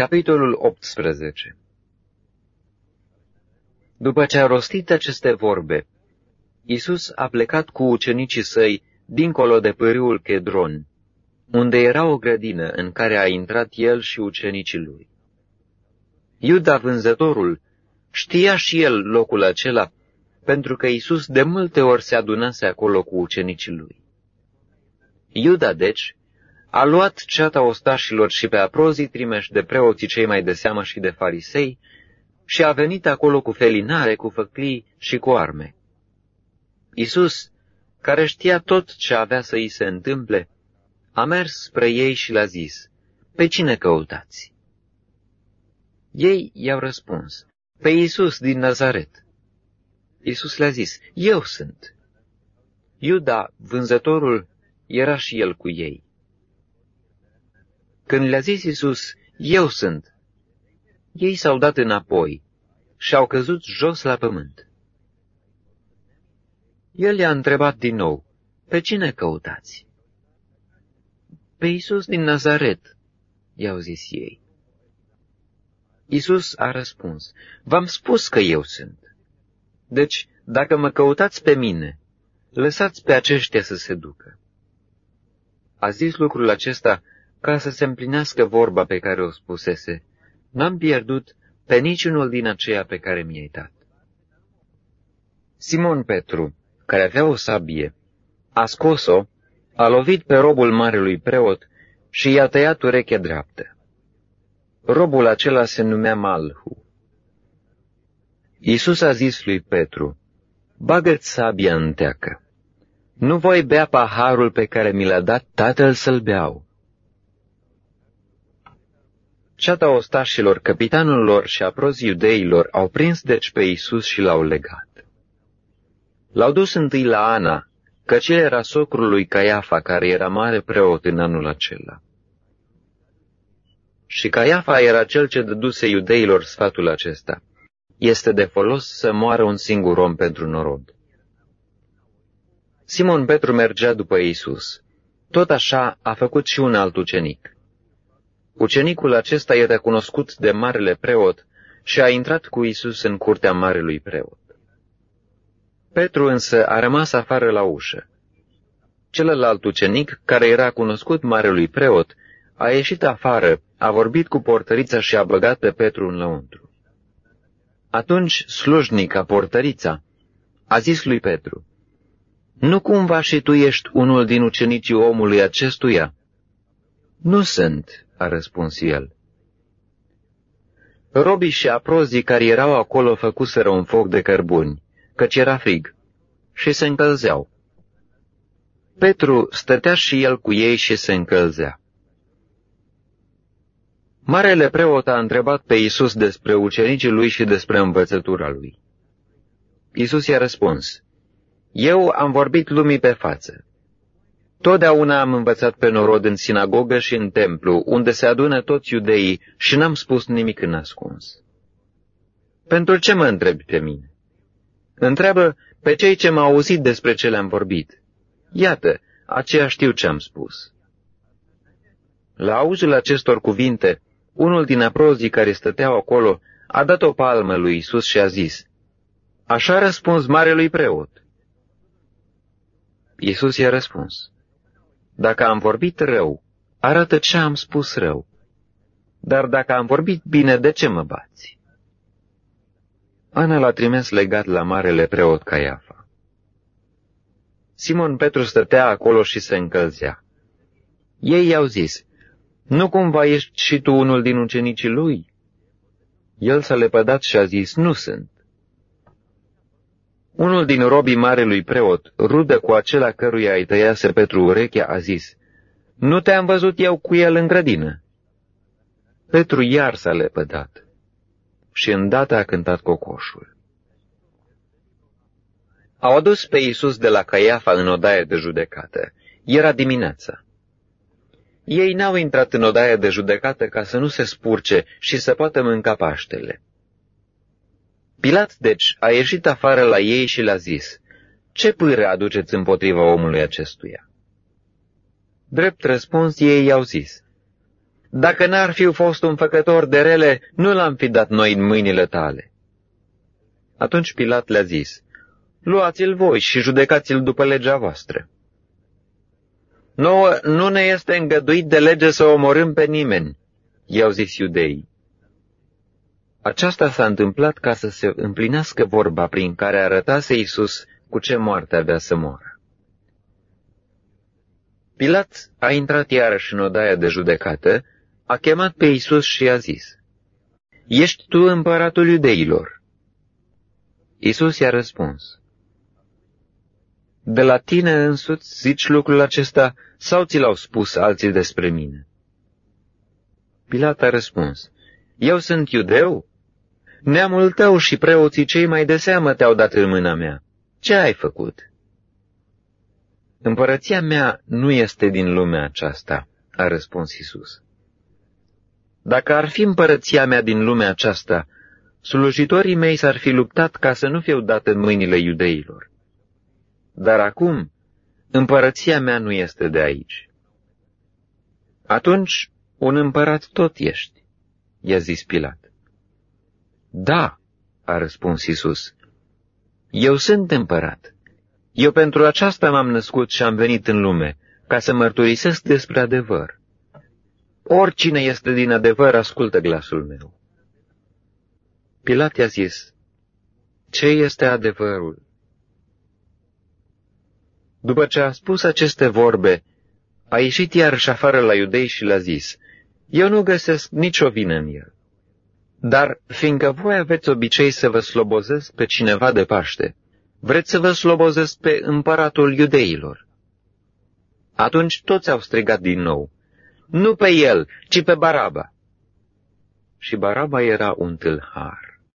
Capitolul 18. După ce a rostit aceste vorbe, Iisus a plecat cu ucenicii săi dincolo de pârâul Chedron, unde era o grădină în care a intrat el și ucenicii lui. Iuda, vânzătorul, știa și el locul acela, pentru că Iisus de multe ori se adunase acolo cu ucenicii lui. Iuda, deci, a luat ceata ostașilor și pe aprozii trimeși de preoții cei mai de seamă și de farisei și a venit acolo cu felinare, cu făclii și cu arme. Iisus, care știa tot ce avea să îi se întâmple, a mers spre ei și le-a zis: „Pe cine căutați?” Ei i-au răspuns: „Pe Iisus din Nazaret.” Iisus le-a zis: „Eu sunt.” Iuda, vânzătorul, era și el cu ei. Când le-a zis Iisus: „Eu sunt”, ei s-au dat înapoi și au căzut jos la pământ. El i-a întrebat din nou: „Pe cine căutați?” „Pe Iisus din Nazaret”, i-au zis ei. Iisus a răspuns: „V-am spus că eu sunt. Deci, dacă mă căutați pe mine, lăsați pe aceștia să se ducă.” A zis lucrul acesta ca să se împlinească vorba pe care o spusese: „N-am pierdut pe niciunul din aceia pe care mi-ai dat.” Simon Petru, care avea o sabie, a scos-o, a lovit pe robul marelui preot și i-a tăiat urechea dreaptă. Robul acela se numea Malhu. Iisus a zis lui Petru: „Bagă-ți sabia în teacă. Nu voi bea paharul pe care mi l-a dat Tatăl să-l beau.” Ceata ostașilor, capitanul lor și aprozii iudeilor au prins deci pe Iisus și l-au legat. L-au dus întâi la Ana, căci el era socrul lui Caiafa, care era mare preot în anul acela. Și Caiafa era cel ce dăduse iudeilor sfatul acesta: „Este de folos să moară un singur om pentru norod.” Simon Petru mergea după Iisus. Tot așa a făcut și un alt ucenic. Ucenicul acesta era cunoscut de marele preot și a intrat cu Iisus în curtea marelui preot. Petru însă a rămas afară la ușă. Celălalt ucenic, care era cunoscut marelui preot, a ieșit afară, a vorbit cu portărița și a băgat pe Petru în lăuntru. Atunci slujnica, portărița, a zis lui Petru: „Nu cumva și tu ești unul din ucenicii omului acestuia?” „Nu sunt”, a răspuns el. Robii și aprozii care erau acolo făcuseră un foc de cărbuni, căci era frig, și se încălzeau. Petru stătea și el cu ei și se încălzea. Marele preot a întrebat pe Iisus despre ucenicii lui și despre învățătura lui. Iisus i-a răspuns: „Eu am vorbit lumii pe față. Totdeauna am învățat pe norod în sinagogă și în templu, unde se adună toți iudeii, și n-am spus nimic în ascuns. Pentru ce mă întrebi pe mine? Întreabă pe cei ce m-au auzit despre ce le-am vorbit. Iată, aceia știu ce am spus.” La auzul acestor cuvinte, unul din aprozii care stăteau acolo a dat o palmă lui Iisus și a zis: „Așa a răspuns marelui preot.” Iisus i-a răspuns: „Dacă am vorbit rău, arată ce am spus rău. Dar dacă am vorbit bine, de ce mă bați?” Ana l-a trimis legat la marele preot Caiafa. Simon Petru stătea acolo și se încălzea. Ei i-au zis: „Nu cumva ești și tu unul din ucenicii lui?” El s-a lepădat și a zis: „Nu sunt.” Unul din robii marelui preot, rudă cu acela căruia îi tăiase Petru urechea, a zis: „Nu te-am văzut eu cu el în grădină?” Petru iar s-a lepădat și îndată a cântat cocoșul. Au adus pe Iisus de la Caiafa în odaie de judecată. Era dimineața. Ei n-au intrat în odaia de judecată ca să nu se spurce și să poată mânca Paștele. Pilat, deci, a ieșit afară la ei și le-a zis: „Ce pâră aduceți împotriva omului acestuia?” Drept răspuns, ei i-au zis: Dacă n-ar fi fost un făcător de rele, nu l-am fi dat noi în mâinile tale. Atunci Pilat le-a zis, luați-l voi și judecați-l după legea voastră. Nouă nu ne este îngăduit de lege să omorâm pe nimeni, i-au zis iudeii. Aceasta s-a întâmplat ca să se împlinească vorba prin care arătase Iisus cu ce moarte avea să moară. Pilat a intrat iarăși în odaia de judecată, a chemat pe Iisus și i-a zis, ești tu împăratul iudeilor? Iisus i-a răspuns, de la tine însuți zici lucrul acesta sau ți l-au spus alții despre mine? Pilat a răspuns, eu sunt iudeu? Neamul tău și preoții cei mai de seamă te-au dat în mâna mea. Ce ai făcut? Împărăția mea nu este din lumea aceasta, a răspuns Iisus. Dacă ar fi împărăția mea din lumea aceasta, slujitorii mei s-ar fi luptat ca să nu fiu dat în mâinile iudeilor. Dar acum, împărăția mea nu este de aici. Atunci, un împărat tot ești, i-a zis Pilat. Da, a răspuns Iisus, eu sunt împărat. Eu pentru aceasta m-am născut și am venit în lume, ca să mărturisesc despre adevăr. Oricine este din adevăr, ascultă glasul meu. Pilat i-a zis, ce este adevărul? După ce a spus aceste vorbe, a ieșit iarăși afară la iudei și le-a zis, eu nu găsesc nicio vină în el. Dar, fiindcă voi aveți obicei să vă slobozesc pe cineva de Paște, vreți să vă slobozesc pe împăratul iudeilor. Atunci toți au strigat din nou, nu pe el, ci pe Baraba. Și Baraba era un tâlhar.